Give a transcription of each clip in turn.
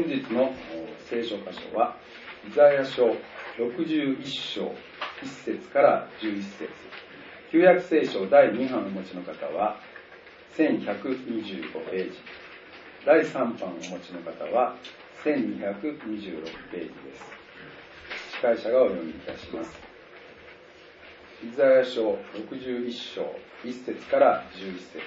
日の聖書箇所はイザヤ書61章1節から11節、旧約聖書第2版をお持ちの方は1125ページ、第3版をお持ちの方は1226ページです。司会者がお読みいたします。イザヤ書61章1節から11節。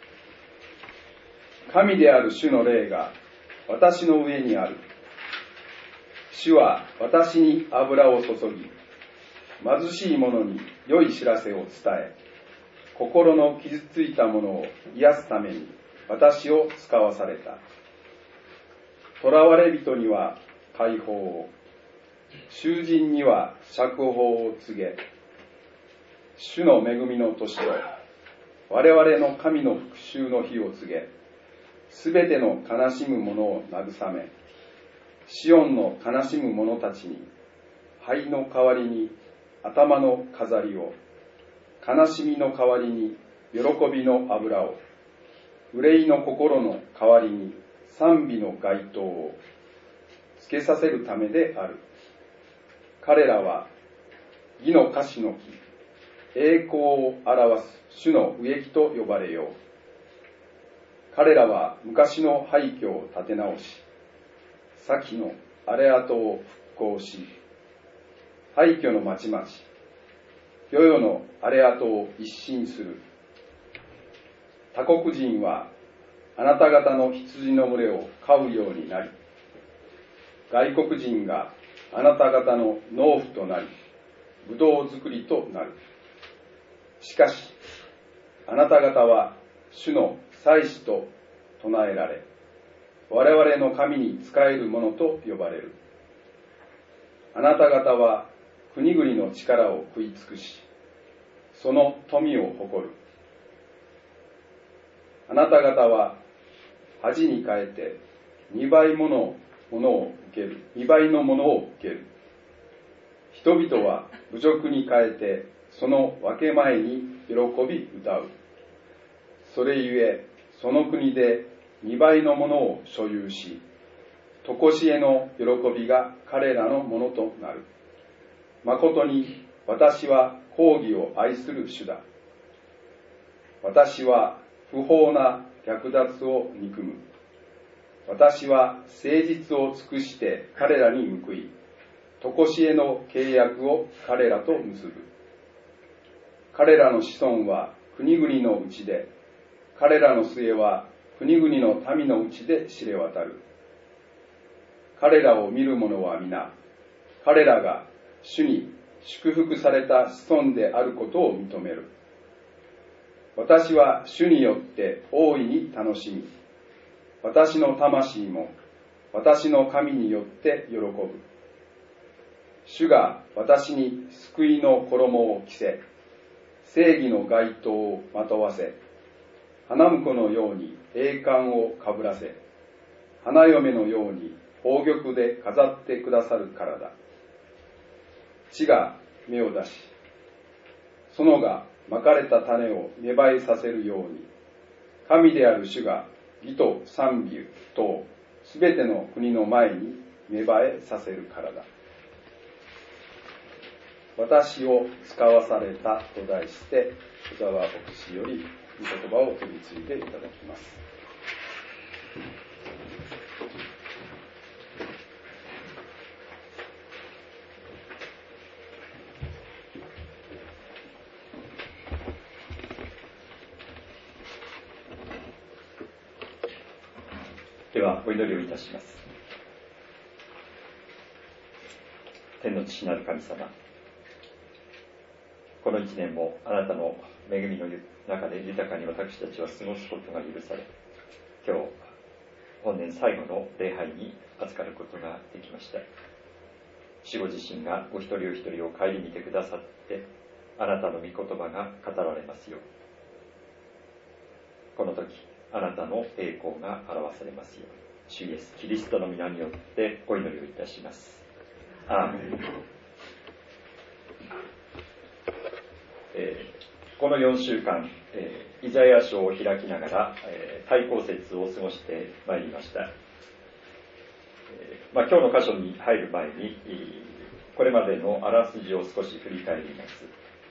神である主の霊が私の上にある。主は私に油を注ぎ、貧しい者に良い知らせを伝え、心の傷ついた者を癒すために私を使わされた。囚われ人には解放を、囚人には釈放を告げ、主の恵みの年と我々の神の復讐の日を告げ、すべての悲しむ者を慰め、シオンの悲しむ者たちに灰の代わりに頭の飾りを、悲しみの代わりに喜びの油を、憂いの心の代わりに賛美の街灯をつけさせるためである。彼らは義の樫の木、栄光を表す主の植木と呼ばれよう。彼らは昔の廃墟を建て直し、先の荒れ跡を復興し、廃墟の町々、世々の荒れ跡を一新する。他国人はあなた方の羊の群れを飼うようになり、外国人があなた方の農夫となり、ぶどう作りとなる。しかし、あなた方は主の祭司と唱えられ、我々の神に仕える者と呼ばれる。あなた方は国々の力を食い尽くし、その富を誇る。あなた方は恥に変えて2倍のものを受ける。人々は侮辱に変えてその分け前に喜び歌う。それゆえその国で2倍のものを所有し、常しえの喜びが彼らのものとなる。誠に私は公義を愛する主だ。私は不法な略奪を憎む。私は誠実を尽くして彼らに報い、常しえの契約を彼らと結ぶ。彼らの子孫は国々のうちで、彼らの末は国々の民のうちで知れ渡る。彼らを見る者は皆、彼らが主に祝福された子孫であることを認める。私は主によって大いに楽しみ、私の魂も私の神によって喜ぶ。主が私に救いの衣を着せ、正義の街灯をまとわせ、花婿のように栄冠をかぶらせ、花嫁のように宝玉で飾ってくださるからだ。地が芽を出し、園がまかれた種を芽生えさせるように、神である主が義と賛美とすべての国の前に芽生えさせるからだ。私を使わされたと題して、小沢牧師より御言葉を取り次いでいただきます。 ではお祈りをいたします。天の父なる神様、この一年もあなたの恵みの中で豊かに私たちは過ごすことが許され、今日本年最後の礼拝に預かることができました。主ご自身がお一人お一人を顧みてくださって、あなたの御言葉が語られますよう、この時あなたの栄光が表されますよう、主イエスキリストの皆によってお祈りをいたします。アーメン。この4週間、イザヤ書を開きながら、対抗節を過ごしてまいりました。 今日の箇所に入る前にこれまでのあらすじを少し振り返ります。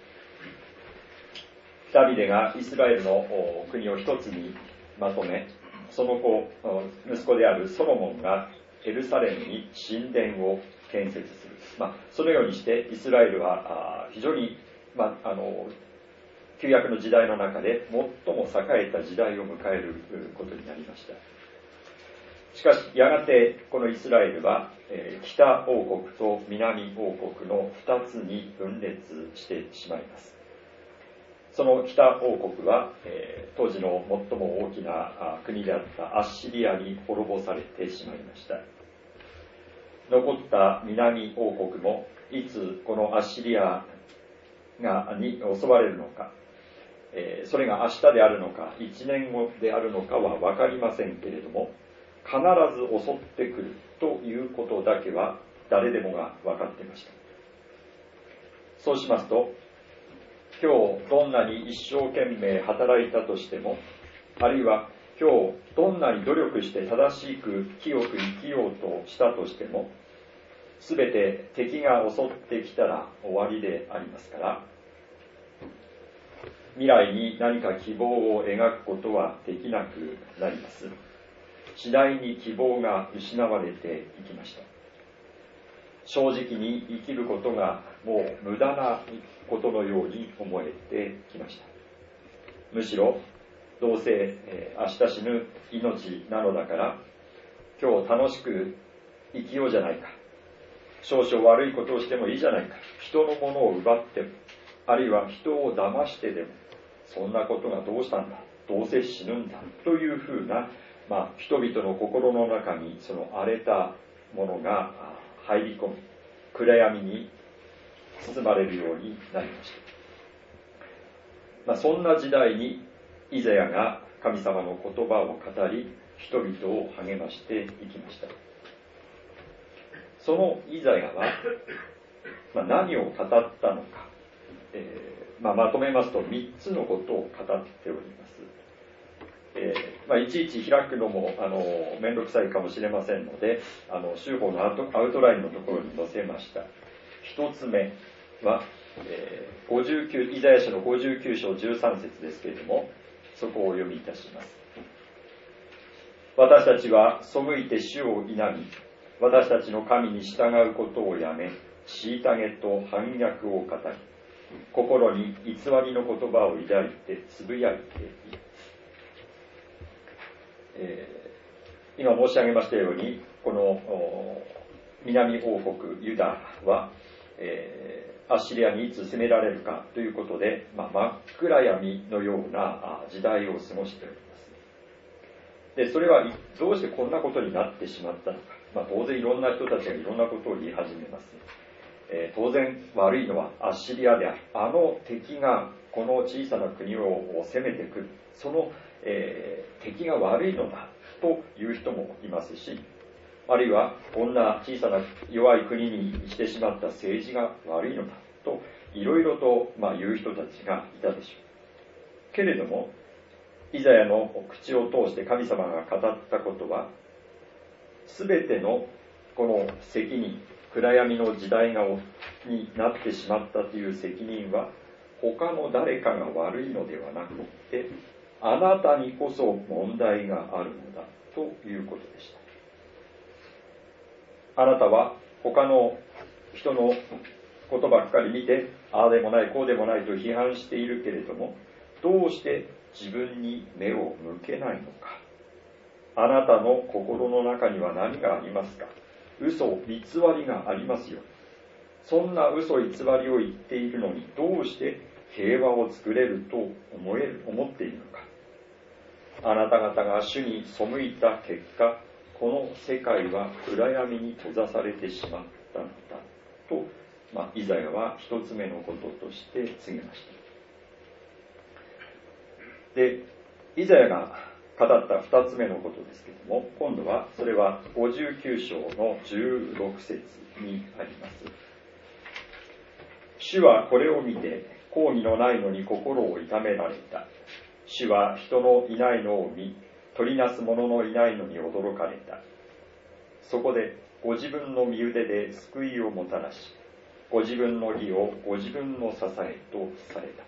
ダビデがイスラエルの国を一つにまとめ、その息子であるソロモンがエルサレムに神殿を建設する。そのようにしてイスラエルは非常に、旧約の時代の中で最も栄えた時代を迎えることになりました。しかしやがてこのイスラエルは北王国と南王国の2つに分裂してしまいます。その北王国は当時の最も大きな国であったアッシリアに滅ぼされてしまいました。残った南王国もいつこのアッシリアに襲われるのか、それが明日であるのか1年後であるのかは分かりませんけれども、必ず襲ってくるということだけは誰でもが分かっていました。そうしますと、今日どんなに一生懸命働いたとしても、あるいは今日どんなに努力して正しく清く生きようとしたとしても、すべて敵が襲ってきたら終わりでありますから、未来に何か希望を描くことはできなくなります。次第に希望が失われていきました。正直に生きることがもう無駄なことのように思えてきました。むしろどうせ明日死ぬ命なのだから今日楽しく生きようじゃないか、少々悪いことをしてもいいじゃないか、人のものを奪っても、あるいは人を騙してでも、そんなことがどうしたんだ、どうせ死ぬんだというふうな、人々の心の中にその荒れたものが入り込み、暗闇に包まれるようになりました。そんな時代にイザヤが神様の言葉を語り、人々を励ましていきました。そのイザヤは、何を語ったのか、まとめますと3つのことを語っております。いちいち開くのも面倒くさいかもしれませんので、週報のアウトラインのところに載せました。1つ目は、イザヤ書の59章13節ですけれども、そこをお読みいたします。私たちは背いて主を否み、私たちの神に従うことをやめ、虐げと反逆を語り、心に偽りの言葉を抱いてつぶやいている。今申し上げましたように、この南王国ユダは、アッシリアにいつ攻められるかということで、真っ暗闇のような時代を過ごしております。で、それはどうしてこんなことになってしまったのか。当然いろんな人たちがいろんなことを言い始めます。当然悪いのはアッシリアである。あの敵がこの小さな国を攻めてくる。その、敵が悪いのだという人もいますし、あるいはこんな小さな弱い国にしてしまった政治が悪いのだといろいろと言う人たちがいたでしょう。けれどもイザヤの口を通して神様が語ったことは、すべてのこの責任、暗闇の時代になってしまったという責任は他の誰かが悪いのではなくて、あなたにこそ問題があるのだということでした。あなたは他の人のことばっかり見て、ああでもないこうでもないと批判しているけれども、どうして自分に目を向けないのか。あなたの心の中には何がありますか。嘘、偽りがありますよ。そんな嘘偽りを言っているのに、どうして平和を作れると思っているのか。あなた方が主に背いた結果、この世界は暗闇に閉ざされてしまったのだと、イザヤは一つ目のこととして告げました。で、イザヤが語った二つ目のことですけれども、今度はそれは59章の16節にあります。主はこれを見て、公義のないのに心を痛められた。主は人のいないのを見、取りなす者のいないのに驚かれた。そこでご自分の身腕で救いをもたらし、ご自分の義をご自分の支えとされた。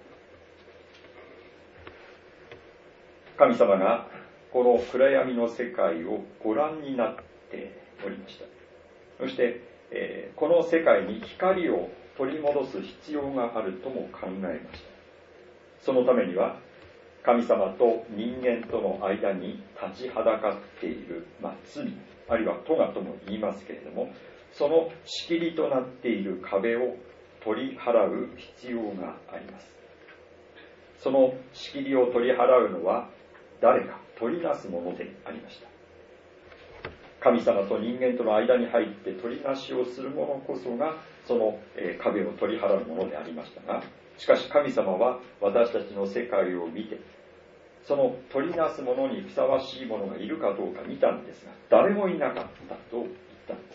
神様がこの暗闇の世界をご覧になっておりました。そして、この世界に光を取り戻す必要があるとも考えました。そのためには神様と人間との間に立ちはだかっている、罪あるいは咎とも言いますけれども、その仕切りとなっている壁を取り払う必要があります。その仕切りを取り払うのは誰か、取りなすものでありました。神様と人間との間に入って取りなしをする者こそがその壁を取り払うものでありましたが、しかし神様は私たちの世界を見て、その取りなす者にふさわしい者がいるかどうか見たんですが、誰もいなかったと言ったんです。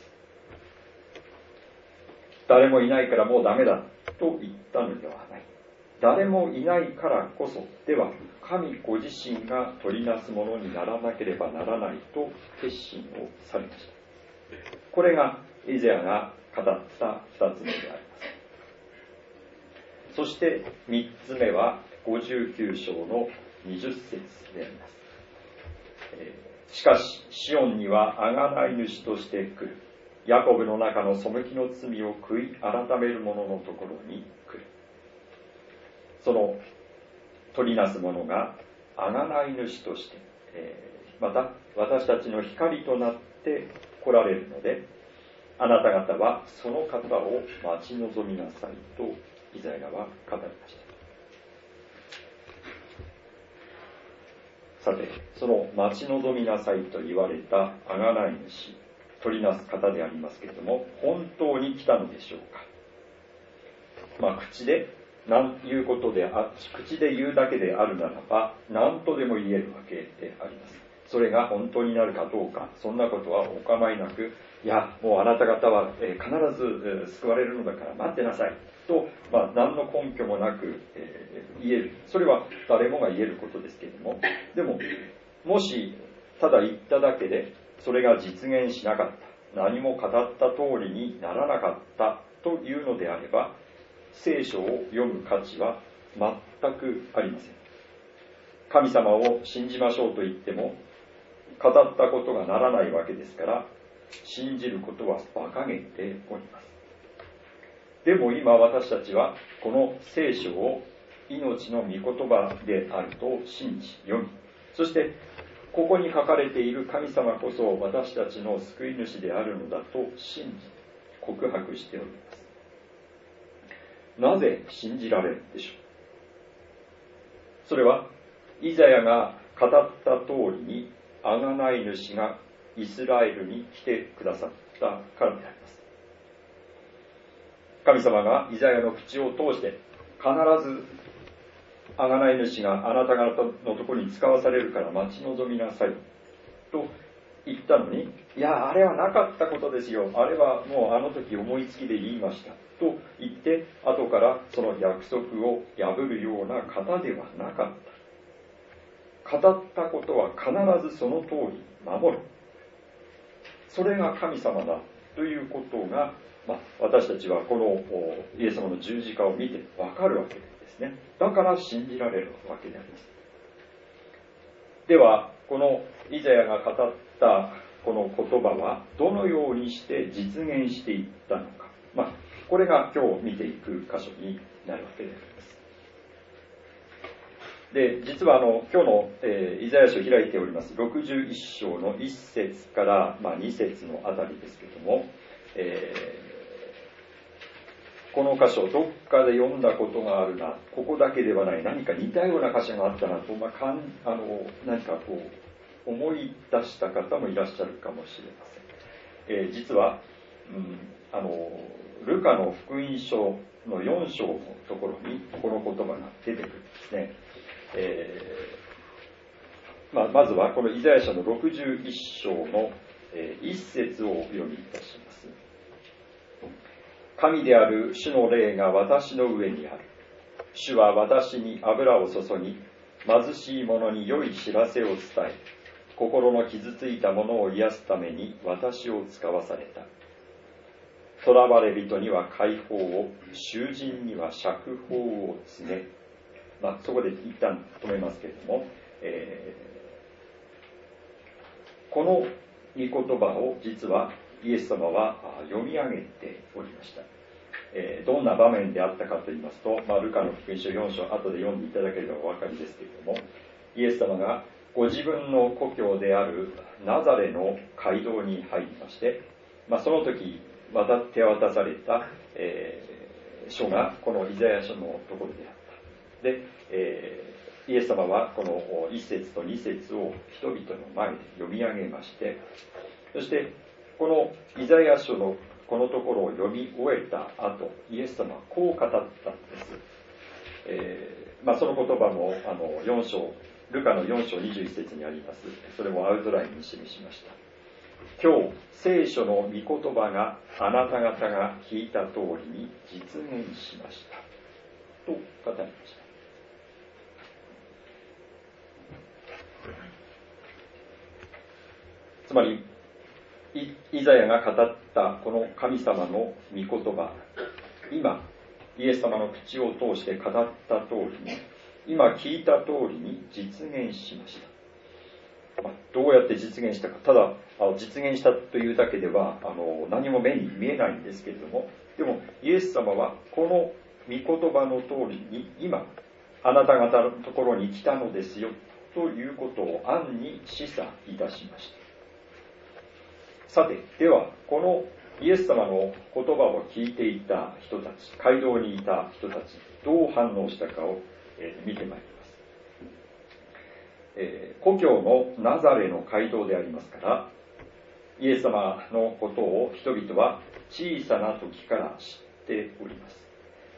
誰もいないからもうダメだと言ったのではない。誰もいないからこそ、では神ご自身が取りなす者にならなければならないと決心をされました。これがイザヤが語った二つ目であります。そして三つ目は59章の20節であります。しかしシオンには贖い主として来る。ヤコブの中の背きの罪を悔い改める者のところに来る。その取りなす者が贖い主として、また私たちの光となって来られるので、あなた方はその方を待ち望みなさいとイザヤは語りました。さて、その待ち望みなさいと言われた贖い主、取りなす方でありますけれども、本当に来たのでしょうか。口で口で言うだけであるならば何とでも言えるわけであります。それが本当になるかどうか、そんなことはお構いなく、いやもうあなた方は必ず救われるのだから待ってなさいと、何の根拠もなく言える。それは誰もが言えることですけれども、でももしただ言っただけでそれが実現しなかった、何も語った通りにならなかったというのであれば、聖書を読む価値は全くありません。神様を信じましょうと言っても語ったことがならないわけですから、信じることは馬鹿げております。でも今私たちはこの聖書を命の御言葉であると信じ読み、そしてここに書かれている神様こそ私たちの救い主であるのだと信じ告白しております。なぜ信じられるでしょう。それはイザヤが語った通りに贖い主がイスラエルに来てくださったからであります。神様がイザヤの口を通して必ず贖い主があなた方のところに使わされるから待ち望みなさいと言ったのに、いやあれはなかったことですよ、あれはもうあの時思いつきで言いましたと言って後からその約束を破るような方ではなかった。語ったことは必ずその通り守る。それが神様だということが、私たちはこのイエス様の十字架を見てわかるわけですね。だから信じられるわけであります。ではこのイザヤが語ったこの言葉はどのようにして実現していったのか、これが今日見ていく箇所になるわけであります。で、実は今日の、イザヤ書を開いております61章の1節から、2節のあたりですけれども、この箇所どっかで読んだことがあるな、ここだけではない、何か似たような箇所があったなと、何かこう思い出した方もいらっしゃるかもしれません。実は、ルカの福音書の4章のところにこの言葉が出てくるんですね。まずはこのイザヤ書の61章の1節をお読みいたします。神である主の霊が私の上にある。主は私に油を注ぎ、貧しい者に良い知らせを伝え、 心の傷ついたものを癒すために私を使わされた。囚われ人には解放を、囚人には釈放を告げ。そこで一旦止めますけれども、この御言葉を実はイエス様は読み上げておりました。どんな場面であったかといいますと、ルカの福音書4章、後で読んでいただければお分かりですけれども、イエス様がご自分の故郷であるナザレの街道に入りまして、その時手渡された、書がこのイザヤ書のところであった。で、イエス様はこの1節と2節を人々の前で読み上げまして、そしてこのイザヤ書のこのところを読み終えた後、イエス様はこう語ったんです。その言葉も4章、ルカの4章21節にあります。それもアウトラインに示しました。今日聖書の御言葉があなた方が聞いた通りに実現しましたと語りました。つまりイザヤが語ったこの神様の御言葉、今イエス様の口を通して語った通りに、今聞いた通りに実現しました。どうやって実現したか、ただ実現したというだけでは何も目に見えないんですけれども、でもイエス様はこの御言葉の通りに今あなた方のところに来たのですよということを暗に示唆いたしました。さて、ではこのイエス様の言葉を聞いていた人たち、街道にいた人たち、どう反応したかを見てまいります。故郷のナザレの街道でありますから、イエス様のことを人々は小さな時から知っております。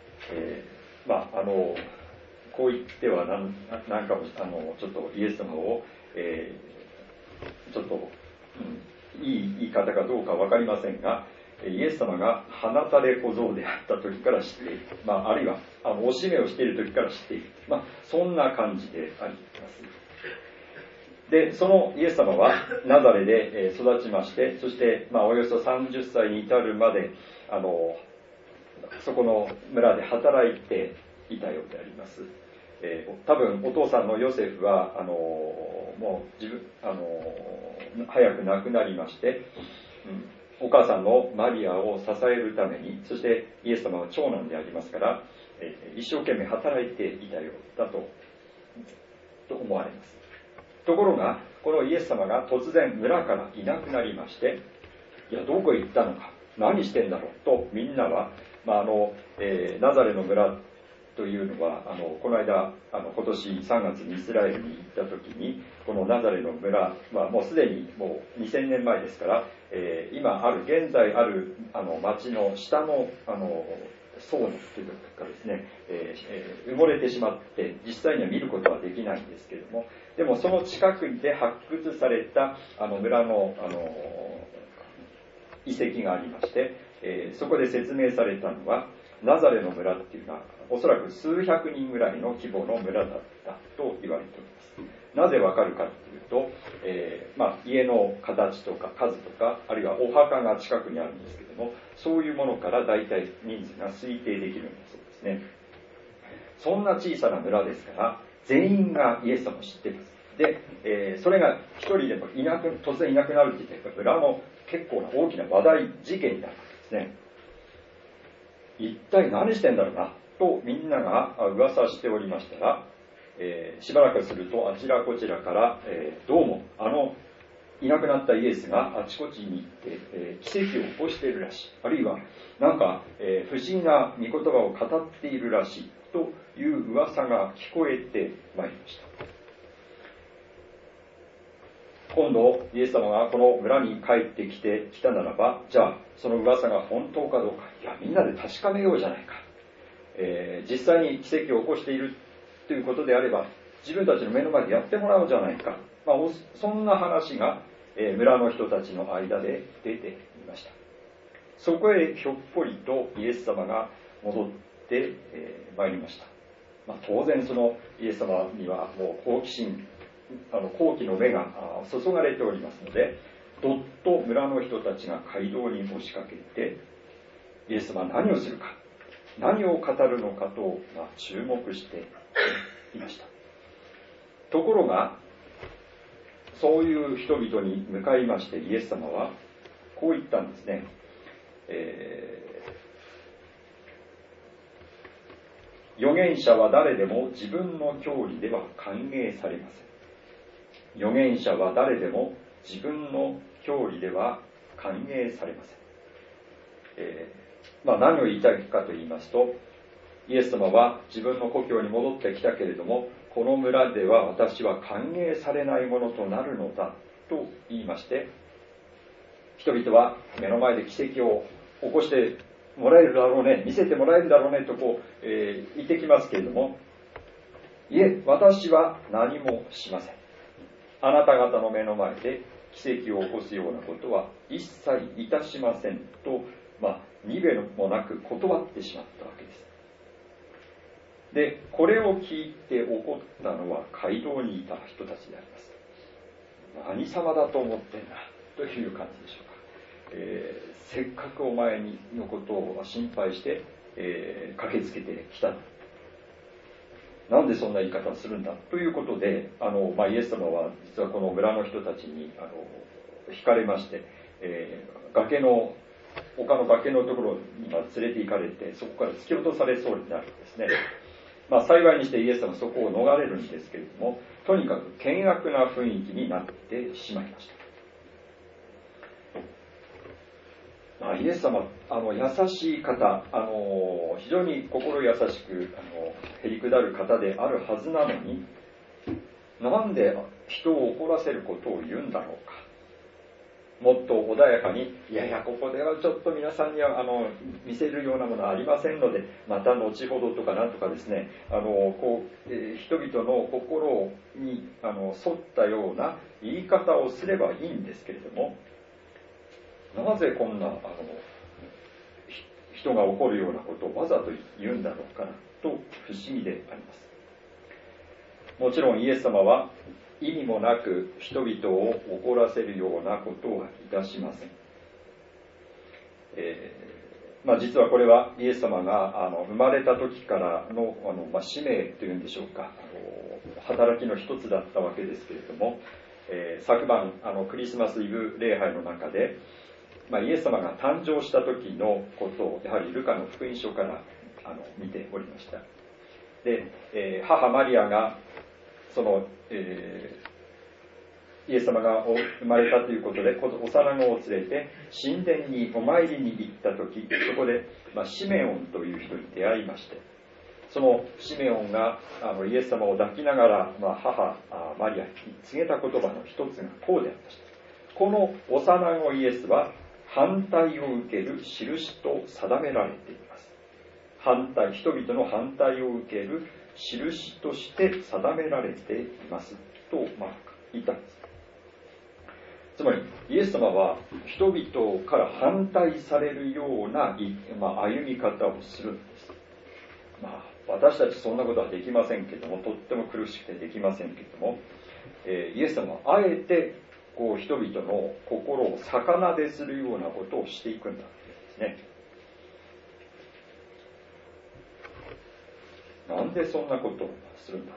こう言ってはなんかちょっとイエス様を、ちょっと、いい言い方かどうか分かりませんが、イエス様が放たれ小僧であった時から知っている、あるいはおしめをしている時から知っている、そんな感じであります。で、そのイエス様はナザレで育ちまして、そしておよそ30歳に至るまでそこの村で働いていたようであります。多分お父さんのヨセフはもう早く亡くなりまして、お母さんのマリアを支えるために、そしてイエス様は長男でありますから、一生懸命働いていたようだと思われます。ところがこのイエス様が突然村からいなくなりまして、いやどこへ行ったのか、何してんだろうとみんなは、ナザレの村というのはこの間今年3月にイスラエルに行った時に、このナザレの村はもうすでにもう2000年前ですから、現在ある町の下の層というかですね、埋もれてしまって実際には見ることはできないんですけれども、でもその近くで発掘された村の遺跡がありまして、そこで説明されたのは、ナザレの村っていうのはおそらく数百人ぐらいの規模の村だったと言われております。なぜわかるかというと、家の形とか数とか、あるいはお墓が近くにあるんですけども、そういうものから大体人数が推定できるんだそうですね。そんな小さな村ですから全員がイエス様を知っています。で、それが一人でも突然いなくなるって言って、村の結構な大きな話題事件になるわけですね。一体何してんだろうなとみんなが噂しておりましたら、しばらくするとあちらこちらから、どうもいなくなったイエスがあちこちに行って、奇跡を起こしているらしい、あるいはなんか、不思議な御言葉を語っているらしいという噂が聞こえてまいりました。今度イエス様がこの村に帰ってきたならば、じゃあその噂が本当かどうか、いやみんなで確かめようじゃないか、実際に奇跡を起こしているということであれば自分たちの目の前でやってもらおうじゃないか、そんな話が、村の人たちの間で出ていました。そこへひょっこりとイエス様が戻ってまいりました。当然そのイエス様にはもう好奇心好奇の目が注がれておりますので、どっと村の人たちが街道に押しかけて、イエス様は何をするか、何を語るのかと、注目していました。ところが、そういう人々に向かいまして、イエス様はこう言ったんですね。預言者は誰でも自分の教理では歓迎されません。預言者は誰でも自分の教理では歓迎されません。何を言いたいかと言いますと、イエス様は自分の故郷に戻ってきたけれども、この村では私は歓迎されないものとなるのだと言いまして、人々は目の前で奇跡を起こしてもらえるだろうね、見せてもらえるだろうねと言ってきますけれども、いえ、私は何もしません。あなた方の目の前で奇跡を起こすようなことは一切いたしませんと、にべもなく断ってしまったわけです。で、これを聞いて怒ったのは街道にいた人たちであります。何様だと思ってんだという感じでしょうか。せっかくお前のことを心配して、駆けつけてきた。なんでそんな言い方をするんだということで、イエス様は実はこの村の人たちに惹かれまして、丘の崖のところに連れて行かれて、そこから突き落とされそうになるんですね。幸いにしてイエス様はそこを逃れるんですけれども、とにかく険悪な雰囲気になってしまいました。イエス様、優しい方、非常に心優しくへりくだる方であるはずなのに、なんで人を怒らせることを言うんだろうか。もっと穏やかに、いやいや、ここではちょっと皆さんには見せるようなものはありませんので、また後ほどとかなんとかですね、人々の心に沿ったような言い方をすればいいんですけれども、なぜこんな人が怒るようなことをわざと言うんだろうかなと不思議であります。もちろんイエス様は意味もなく人々を怒らせるようなことはいたしません。実はこれはイエス様が生まれた時からの使命というんでしょうか、働きの一つだったわけですけれども、昨晩クリスマスイブ礼拝の中で、イエス様が誕生した時のことをやはりルカの福音書から見ておりました。で、母マリアがその、イエス様が生まれたということで幼子を連れて神殿にお参りに行った時、そこで、シメオンという人に出会いまして、そのシメオンがイエス様を抱きながら、母マリアに告げた言葉の一つがこうでありました。この幼子イエスは反対を受ける印と定められています。人々の反対を受ける印として定められていますと、言ったんです。つまりイエス様は人々から反対されるような、歩み方をするんです。私たちそんなことはできませんけれども、とっても苦しくてできませんけれども、イエス様はあえて人々の心を逆なでするようなことをしていくんだというんですね。なんでそんなことをするんだろ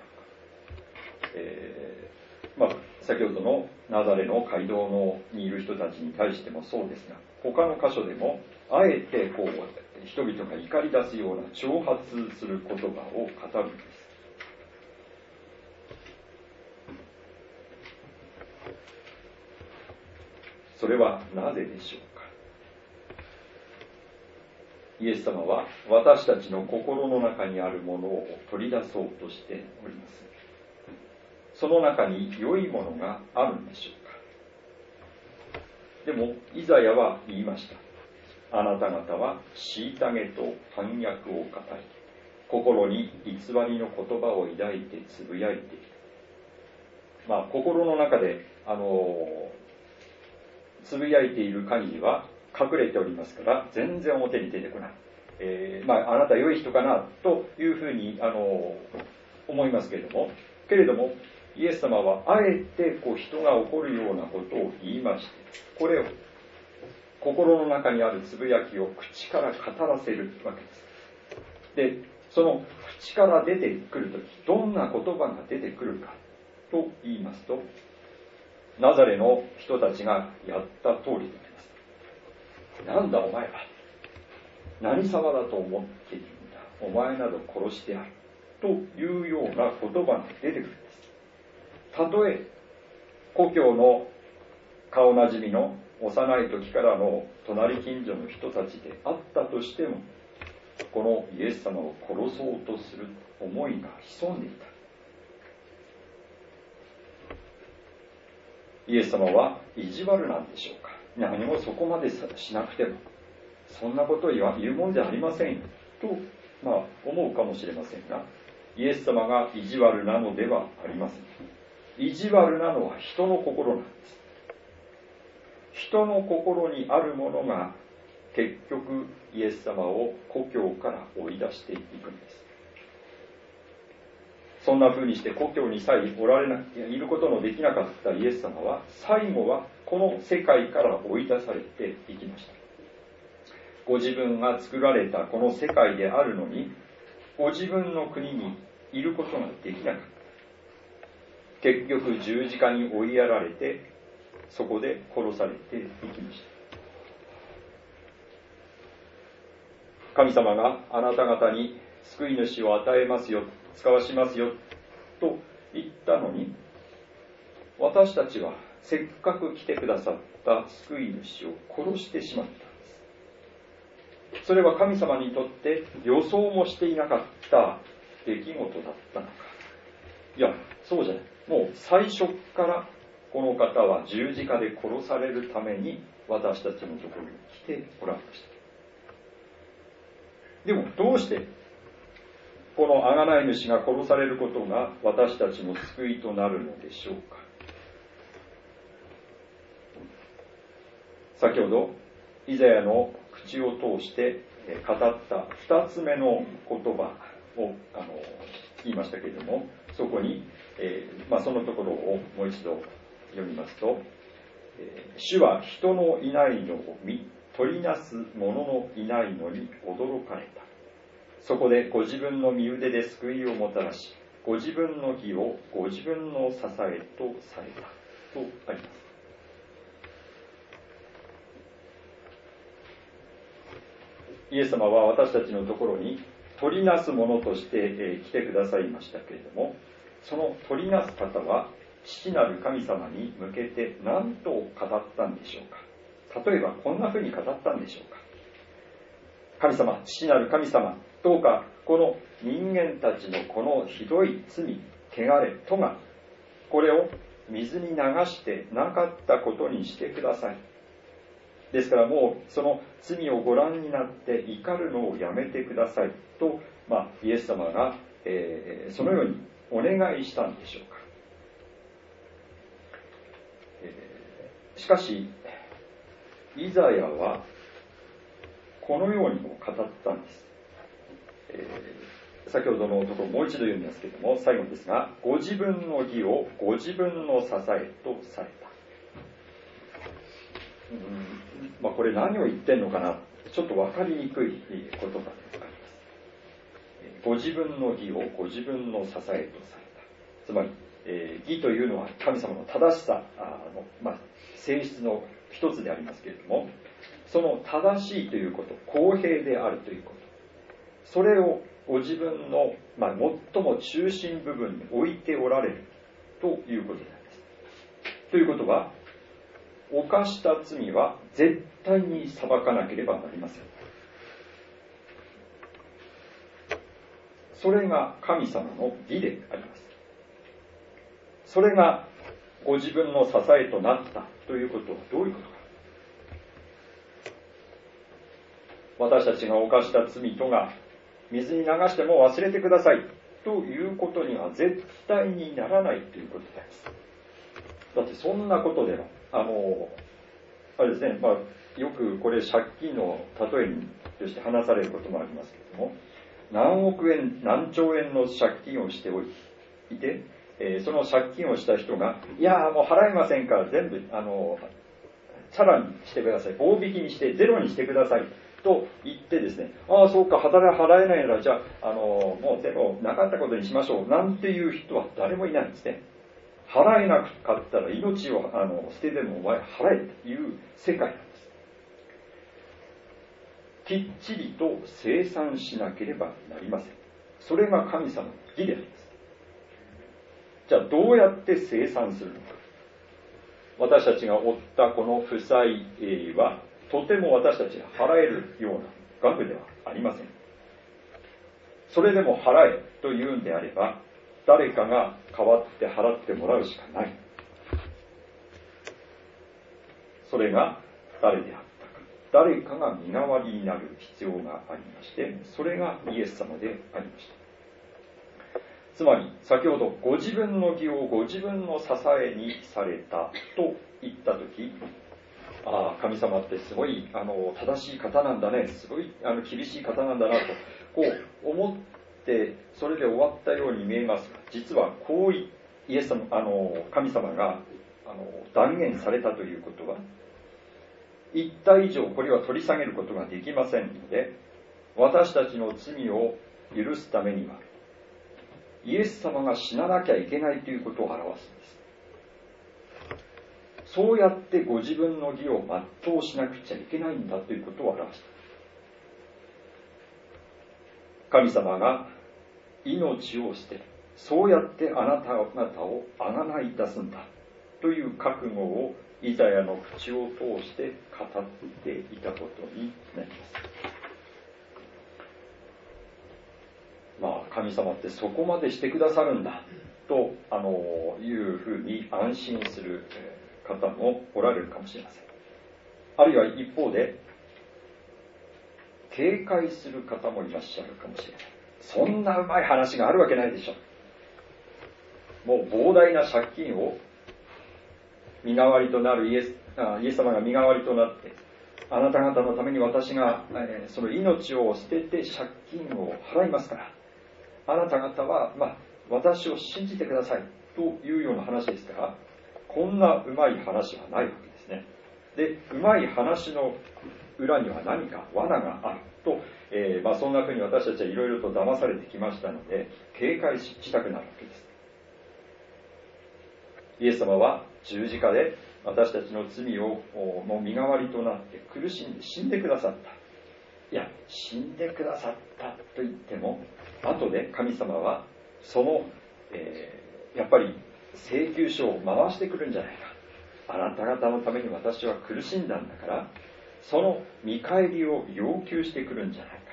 うか。先ほどのナザレの街道にいる人たちに対してもそうですが、他の箇所でもあえて人々が怒り出すような挑発する言葉を語るんです。それはなぜでしょうか。イエス様は私たちの心の中にあるものを取り出そうとしております。その中に良いものがあるんでしょうか。でもイザヤは言いました。あなた方は虐げと反逆を語り、心に偽りの言葉を抱いてつぶやいている。心の中でつぶやいている限りは隠れておりますから全然表に出てこない。あなた良い人かなというふうに思いますけれども、 イエス様はあえて人が怒るようなことを言いまして、これを心の中にあるつぶやきを口から語らせるわけです。で、その口から出てくるとき、どんな言葉が出てくるかと言いますと、ナザレの人たちがやった通りであります。なんだお前は、何様だと思っているんだ、お前など殺してやるというような言葉が出てくるんです。たとえ故郷の顔なじみの幼い時からの隣近所の人たちであったとしても、このイエス様を殺そうとする思いが潜んでいた。イエス様は意地悪なんでしょうか。何もそこまでしなくても、そんなことを言うもんじゃありませんよと、思うかもしれませんが、イエス様が意地悪なのではありません。意地悪なのは人の心なんです。人の心にあるものが結局イエス様を故郷から追い出していくんです。そんな風にして故郷にさえいることのできなかったイエス様は、最後はこの世界から追い出されていきました。ご自分が作られたこの世界であるのに、ご自分の国にいることができなかった。結局十字架に追いやられて、そこで殺されていきました。神様があなた方に救い主を与えますよ、使わしますよと言ったのに、私たちはせっかく来てくださった救い主を殺してしまったんです。それは神様にとって予想もしていなかった出来事だったのか。いや、そうじゃない。もう最初からこの方は十字架で殺されるために私たちのところに来ておられました。でもどうしてこの贖い主が殺されることが私たちの救いとなるのでしょうか。先ほどイザヤの口を通して語った二つ目の言葉を言いましたけれども、そこに、そのところをもう一度読みますと、主は人のいないのを見、取りなす者のいないのに驚かれた。そこでご自分の身腕で救いをもたらし、ご自分の義をご自分の支えとされたとあります。イエス様は私たちのところに取りなす者として来てくださいましたけれども、その取りなす方は父なる神様に向けて何と語ったんでしょうか。例えばこんなふうに語ったんでしょうか。神様、父なる神様、どうかこの人間たちのこのひどい罪、汚れ、咎、これを水に流してなかったことにしてください。ですからもうその罪をご覧になって怒るのをやめてくださいと、イエス様が、そのようにお願いしたんでしょうか。しかしイザヤはこのようにも語ったんです。先ほどのところもう一度読みますけれども、最後ですが、ご自分の義をご自分の支えとされた。これ何を言ってんのかな、ちょっと分かりにくい言葉であります。ご自分の義をご自分の支えとされた。つまり、義というのは神様の正しさの、性質の一つでありますけれども、その正しいということ、公平であるということ、それをご自分の、最も中心部分に置いておられるということであります。ということは、犯した罪は絶対に裁かなければなりません。それが神様の義であります。それがご自分の支えとなったということはどういうことか。私たちが犯した罪とが水に流しても忘れてくださいということには絶対にならないということです。だってそんなことではあれですね、よくこれ借金の例えとして話されることもありますけれども、何億円何兆円の借金をしていて、 その借金をした人が、いやもう払えませんから全部チャラにしてください、大引きにしてゼロにしてくださいと言ってですね、ああそうか、払えないならじゃあ、もうゼロなかったことにしましょうなんていう人は誰もいないんですね。払えなかったら命を捨ててもお前払えという世界なんです。きっちりと清算しなければなりません。それが神様の義であります。じゃあどうやって清算するのか。私たちが負ったこの負債はとても私たちが払えるような額ではありません。それでも払えというんであれば、誰かが代わって払ってもらうしかない。それが誰であったか。誰かが身代わりになる必要がありまして、それがイエス様でありました。つまり先ほどご自分の義をご自分の支えにされたと言ったとき、神様ってすごい正しい方なんだね、すごい厳しい方なんだなとこう思ってそれで終わったように見えますが、実はこうイエス様神様が断言されたということは、一体以上これは取り下げることができませんので、私たちの罪を許すためにはイエス様が死ななきゃいけないということを表すんです。そうやってご自分の義を全うしなくちゃいけないんだということを表した。神様が命を捨て、そうやってあなた方を贖い出すんだという覚悟をイザヤの口を通して語っていたことになります。神様ってそこまでしてくださるんだというふうに安心する方もおられるかもしれません。あるいは一方で警戒する方もいらっしゃるかもしれない。そんなうまい話があるわけないでしょ。もう膨大な借金を身代わりとなるイエス様が身代わりとなって、あなた方のために私が、その命を捨てて借金を払いますから、あなた方は、私を信じてくださいというような話ですから、こんなうまい話はないわけですね。で、うまい話の裏には何か罠があると、そんなふうに私たちはいろいろと騙されてきましたので、警戒したくなるわけです。イエス様は十字架で私たちの罪をもう身代わりとなって苦しんで死んでくださった。いや、死んでくださったと言っても、後で神様はその、やっぱり請求書を回してくるんじゃないか。あなた方のために私は苦しんだんだから、その見返りを要求してくるんじゃない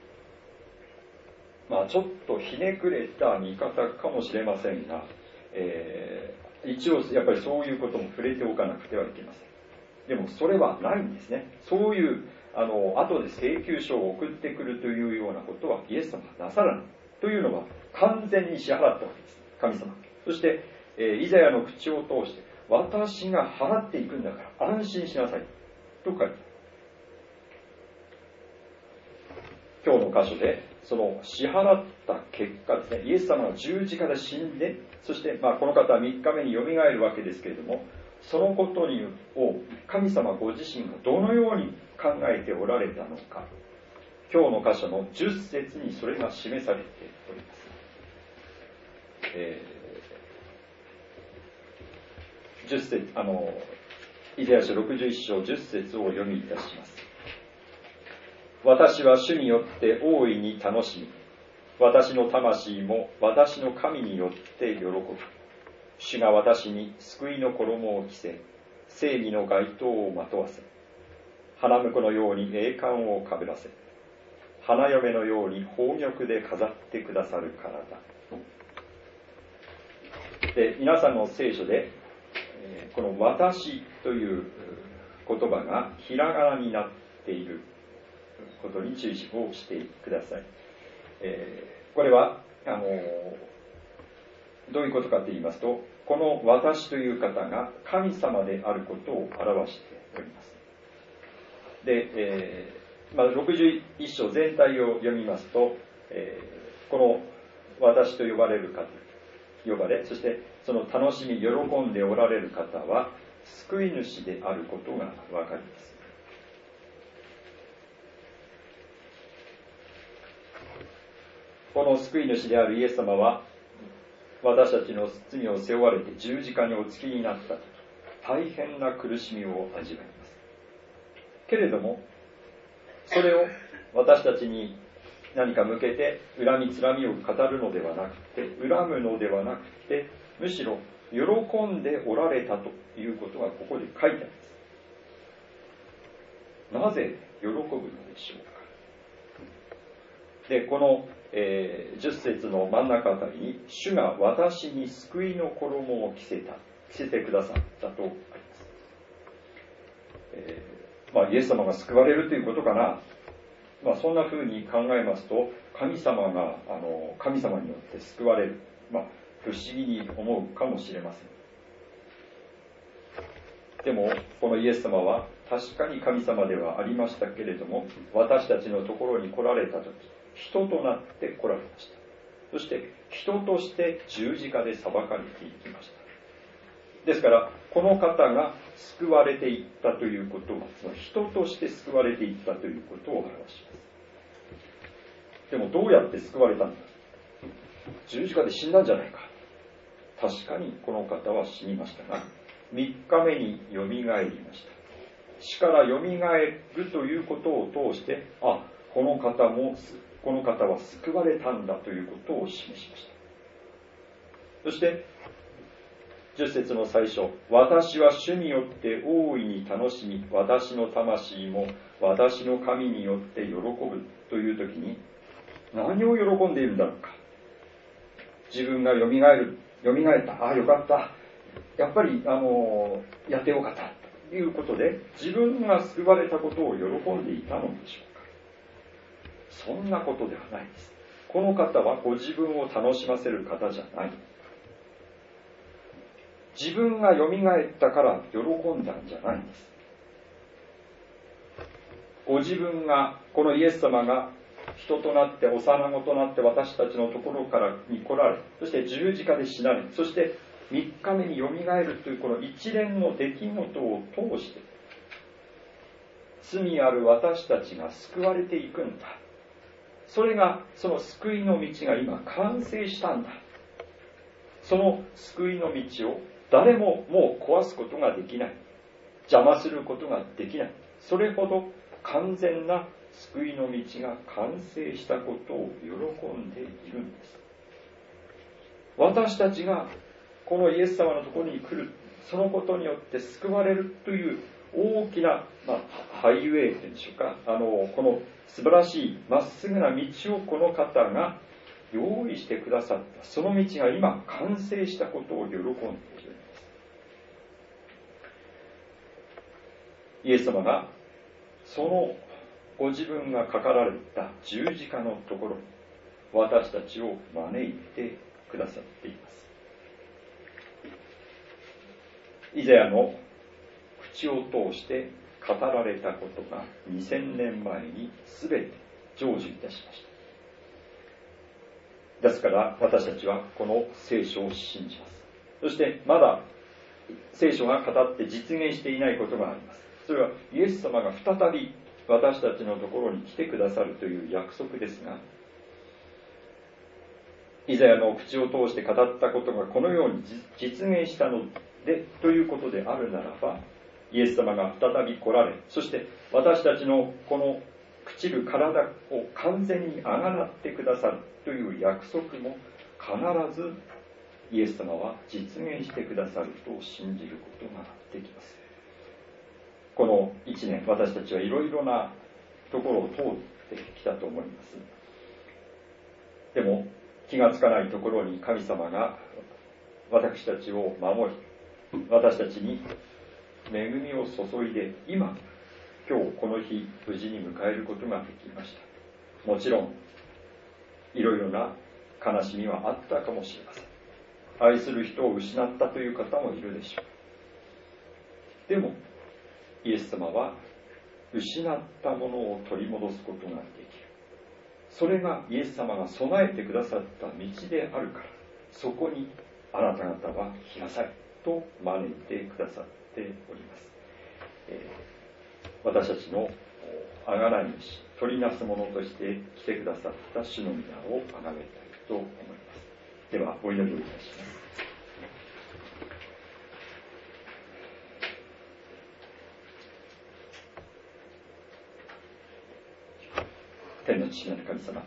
か。ちょっとひねくれた見方かもしれませんが、一応やっぱりそういうことも触れておかなくてはいけません。でもそれはないんですね。そういう後で請求書を送ってくるというようなことはイエス様はなさらないというのは完全に支払ったわけです、神様。そして、イザヤの口を通して私が払っていくんだから安心しなさいと書いてある。今日の箇所でその支払った結果ですね、イエス様が十字架で死んで、そして、この方は3日目によみがえるわけですけれども、そのことを神様ご自身がどのように考えておられたのか、今日の箇所の10節にそれが示されております。10節イザヤ書61章10節をお読みいたします。私は主によって大いに楽しみ、私の魂も私の神によって喜ぶ。主が私に救いの衣を着せ、正義の街灯をまとわせ、花婿のように栄冠をかぶらせ、花嫁のように宝玉で飾ってくださるからだ。で、皆さんの聖書で、この私という言葉がひらがなになっていることに注意をしてください。これはどういうことかと言いますと、この私という方が神様であることを表しております。で、61章全体を読みますと、この私と呼ばれる方、 呼ばれ、そしてその楽しみ喜んでおられる方は救い主であることがわかります。この救い主であるイエス様は私たちの罪を背負われて十字架におつきになったとき、大変な苦しみを味わいます。けれどもそれを私たちに何か向けて恨みつらみを語るのではなくて、恨むのではなくて、むしろ喜んでおられたということがここで書いてあります。なぜ喜ぶのでしょうか。で、この、10節の真ん中あたりに、主が私に救いの衣を着せてくださったとあります。イエス様が救われるということかな。そんな風に考えますと、神様によって救われる、不思議に思うかもしれません。でもこのイエス様は確かに神様ではありましたけれども、私たちのところに来られた時、人となって来られました。そして人として十字架で裁かれていきました。ですからこの方が救われていったということは、人として救われていったということを表します。でもどうやって救われたんだ。十字架で死んだんじゃないか。確かにこの方は死にましたが、3日目によみがえりました。死からよみがえるということを通して、この方は救われたんだということを示しました。そして10節の最初、私は主によって大いに楽しみ、私の魂も私の神によって喜ぶという時に、何を喜んでいるんだろうか。自分がよみがえった、よかった、やっぱりやってよかったということで、自分が救われたことを喜んでいたのでしょうか。そんなことではないです。この方はご自分を楽しませる方じゃない。自分がよみがえったから喜んだんじゃないんです。ご自分が、このイエス様が人となって幼子となって私たちのところからに来られ、そして十字架で死なれ、そして3日目によみがえるというこの一連の出来事を通して、罪ある私たちが救われていくんだ。それが、その救いの道が今完成したんだ。その救いの道を誰ももう壊すことができない。邪魔することができない。それほど完全な救いの道が完成したことを喜んでいるんです。私たちがこのイエス様のところに来る、そのことによって救われるという大きな、ハイウェイというんでしょうか、この素晴らしいまっすぐな道をこの方が用意してくださった。その道が今完成したことを喜んでいるんです。イエス様がそのご自分がかかられた十字架のところに私たちを招いてくださっています。イザヤの口を通して語られたことが2000年前に全て成就いたしました。ですから私たちはこの聖書を信じます。そしてまだ聖書が語って実現していないことがあります。それはイエス様が再び私たちのところに来てくださるという約束ですが、イザヤの口を通して語ったことがこのように実現したのでということであるならば、イエス様が再び来られ、そして私たちのこの朽ちる体を完全にあがなってくださるという約束も必ずイエス様は実現してくださると信じることができます。この1年、私たちはいろいろなところを通ってきたと思います。でも気がつかないところに神様が私たちを守り、私たちに恵みを注いで、今日この日無事に迎えることができました。もちろんいろいろな悲しみはあったかもしれません。愛する人を失ったという方もいるでしょう。でもイエス様は失ったものを取り戻すことができる。それがイエス様が備えてくださった道であるから、そこにあなた方は来なさいと招いてくださっております。私たちのあがない主、取りなす者として来てくださった主の皆をあがめたいと思います。ではお祈りをいたします。天の父なる神様、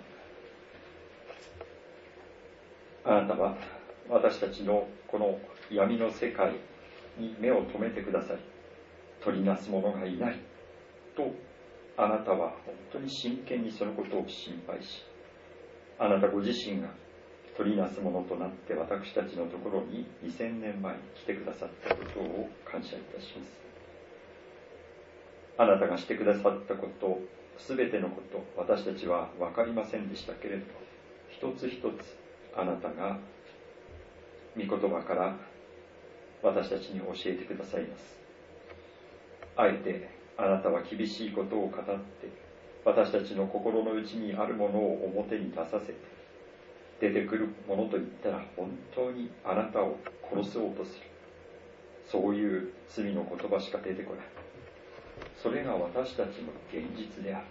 あなたは私たちのこの闇の世界に目を留めてくださり、取りなす者がいないとあなたは本当に真剣にそのことを心配し、あなたご自身が取りなす者となって私たちのところに2000年前に来てくださったことを感謝いたします。あなたがしてくださったこと、すべてのこと、私たちは分かりませんでしたけれども、一つ一つあなたが御言葉から私たちに教えてくださいます。あえてあなたは厳しいことを語って、私たちの心の内にあるものを表に出させて、出てくるものといったら本当にあなたを殺そうとする、そういう罪の言葉しか出てこない。それが私たちの現実である。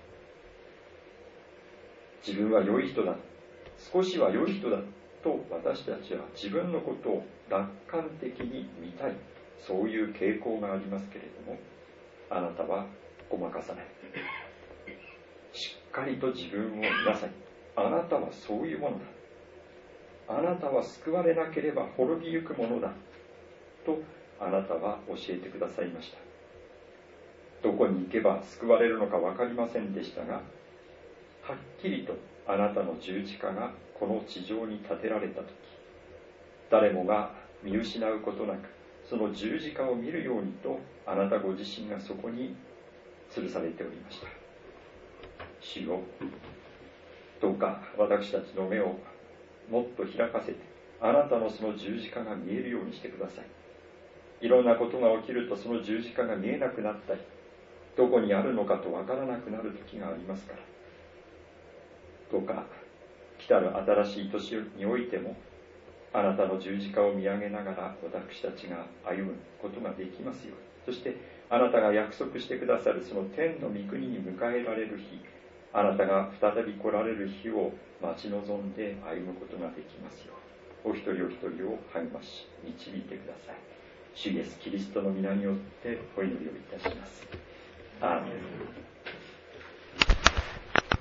自分は良い人だ、少しは良い人だと私たちは自分のことを楽観的に見たい、そういう傾向がありますけれども、あなたはごまかさない。しっかりと自分を見なさい。あなたはそういうものだ。あなたは救われなければ滅びゆくものだとあなたは教えてくださいました。どこに行けば救われるのか分かりませんでしたが、はっきりとあなたの十字架がこの地上に立てられたとき、誰もが見失うことなくその十字架を見るようにとあなたご自身がそこに吊るされておりました。主よ、どうか私たちの目をもっと開かせて、あなたのその十字架が見えるようにしてください。いろんなことが起きるとその十字架が見えなくなったり、どこにあるのかとわからなくなる時がありますから、どうか来たる新しい年においてもあなたの十字架を見上げながら私たちが歩むことができますように。そしてあなたが約束してくださるその天の御国に迎えられる日、あなたが再び来られる日を待ち望んで歩むことができますよう、お一人お一人を励まし導いてください。主イエスキリストの皆によってお祈りをいたします。アーメン。